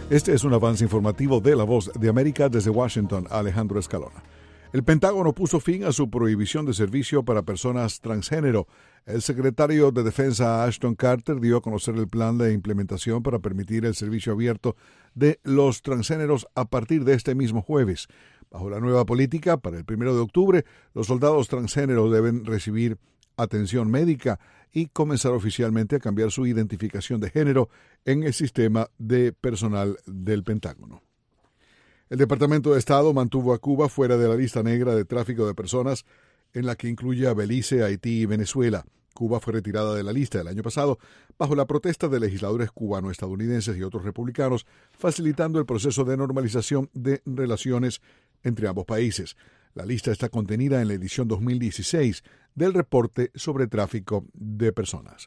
Este es un avance informativo de La Voz de América desde Washington, Alejandro Escalona. El Pentágono puso fin a su prohibición de servicio para personas transgénero. El secretario de Defensa Ashton Carter dio a conocer el plan de implementación para permitir el servicio abierto de los transgéneros a partir de este mismo jueves. Bajo la nueva política, para el 1 de octubre, los soldados transgénero deben recibir atención médica y comenzar oficialmente a cambiar su identificación de género en el sistema de personal del Pentágono. El Departamento de Estado mantuvo a Cuba fuera de la lista negra de tráfico de personas, en la que incluye a Belice, Haití y Venezuela. Cuba fue retirada de la lista el año pasado bajo la protesta de legisladores cubano-estadounidenses y otros republicanos, facilitando el proceso de normalización de relaciones entre ambos países. La lista está contenida en la edición 2016 del reporte sobre tráfico de personas.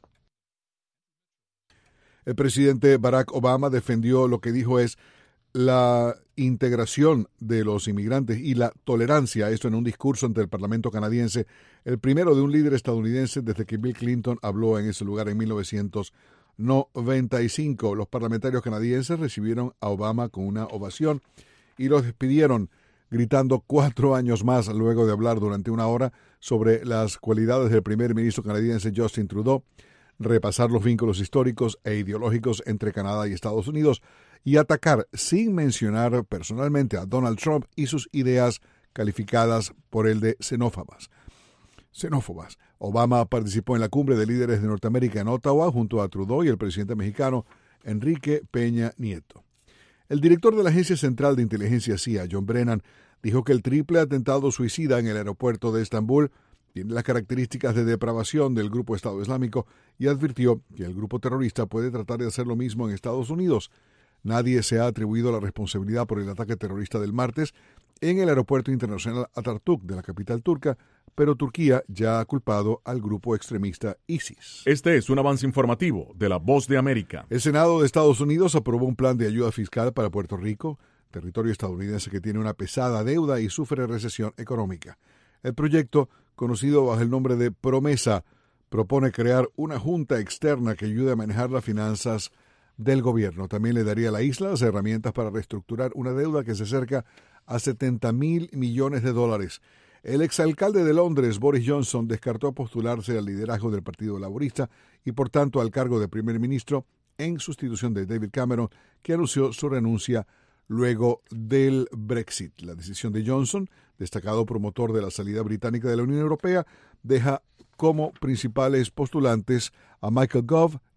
El presidente Barack Obama defendió lo que dijo es la integración de los inmigrantes y la tolerancia, esto en un discurso ante el Parlamento canadiense, el primero de un líder estadounidense desde que Bill Clinton habló en ese lugar en 1995. Los parlamentarios canadienses recibieron a Obama con una ovación y los despidieron, gritando 4 años más luego de hablar durante una hora sobre las cualidades del primer ministro canadiense Justin Trudeau, repasar los vínculos históricos e ideológicos entre Canadá y Estados Unidos y atacar sin mencionar personalmente a Donald Trump y sus ideas calificadas por el de xenófobas. Obama participó en la cumbre de líderes de Norteamérica en Ottawa junto a Trudeau y el presidente mexicano Enrique Peña Nieto. El director de la Agencia Central de Inteligencia CIA, John Brennan, dijo que el triple atentado suicida en el aeropuerto de Estambul tiene las características de depravación del grupo Estado Islámico y advirtió que el grupo terrorista puede tratar de hacer lo mismo en Estados Unidos. Nadie se ha atribuido la responsabilidad por el ataque terrorista del martes en el aeropuerto internacional Atatürk de la capital turca, pero Turquía ya ha culpado al grupo extremista ISIS. Este es un avance informativo de La Voz de América. El Senado de Estados Unidos aprobó un plan de ayuda fiscal para Puerto Rico, territorio estadounidense que tiene una pesada deuda y sufre recesión económica. El proyecto, conocido bajo el nombre de Promesa, propone crear una junta externa que ayude a manejar las finanzas del gobierno. También le daría a la isla las herramientas para reestructurar una deuda que se acerca a $70,000 millones. El exalcalde de Londres, Boris Johnson, descartó postularse al liderazgo del Partido Laborista y, por tanto, al cargo de primer ministro en sustitución de David Cameron, que anunció su renuncia luego del Brexit. La decisión de Johnson, destacado promotor de la salida británica de la Unión Europea, deja como principales postulantes a Michael Gove,